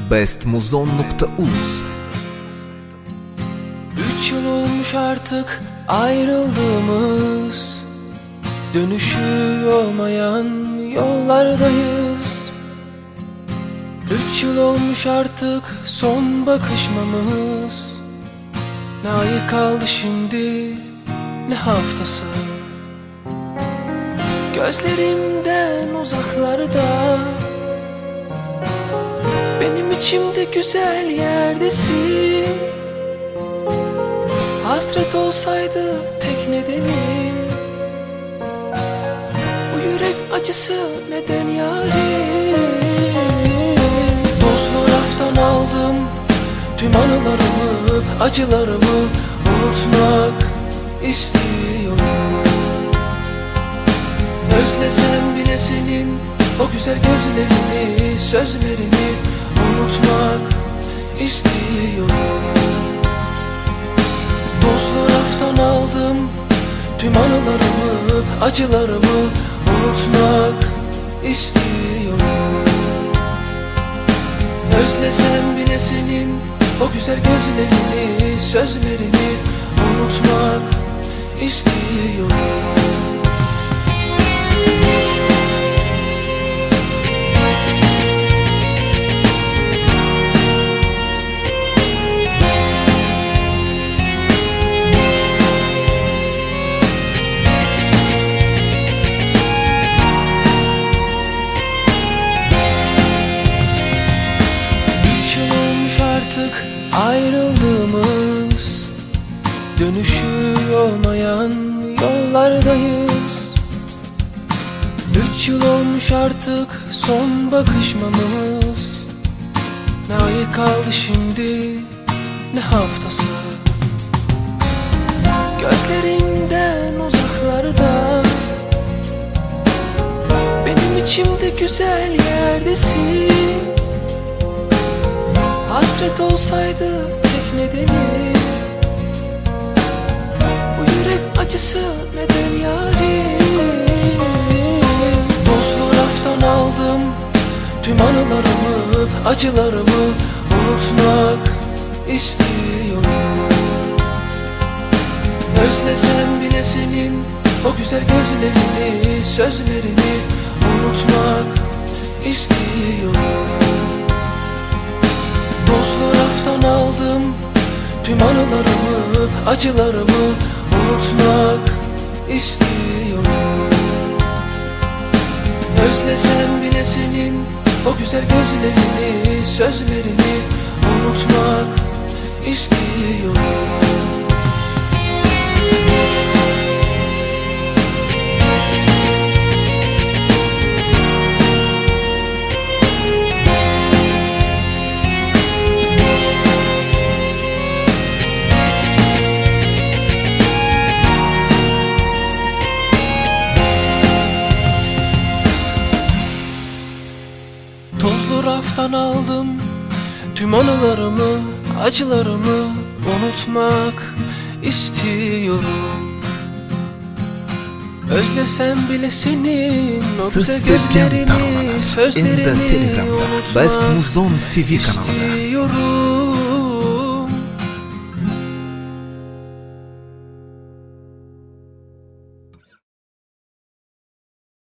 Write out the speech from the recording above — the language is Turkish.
bestmuzon.uz. 3 yıl olmuş artık ayrıldığımız, dönüşü olmayan yollardayız. 3 yıl olmuş artık son bakışmamız. Ne ayı kaldı şimdi, ne haftası. Gözlerimden uzaklarda, benim içimde güzel yerdesin. Hasret olsaydı tek nedenim, bu yürek acısı neden yarim? Tozlu raftan aldım tüm anılarımı, acılarımı unutmak istiyorum. Özlesem bile senin o güzel gözlerini, sözlerini unutmak istiyorum. Tozlu raftan aldım tüm anılarımı, acılarımı unutmak istiyorum. Özlesem bile senin o güzel gözlerini, sözlerini unutmak istiyorum. Artık ayrıldığımız, dönüşü olmayan yollardayız. 3 yıl olmuş artık son bakışmamız. Ne ayı kaldı şimdi, ne haftası. Gözlerimden uzaklarda, benim içimde güzel yerdesin. Hasret olsaydı tek nedeni, bu yürek acısı neden yarim? Tozlu raftan aldım tüm anılarımı, acılarımı unutmak istiyorum. Özlesem bile senin o güzel gözlerini, sözlerini unutmak istiyorum. Tozlu raftan aldım tüm anılarımı, acılarımı unutmak istiyorum. Özlesem bile senin o güzel gözlerini, sözlerini unutmak istiyorum. Tozlu raftan aldım tüm anılarımı, acılarımı unutmak istiyorum. Özlesem bile senin o güzel gözlerini, sözlerini unutmak Bestmuzon TV kanalında istiyorum.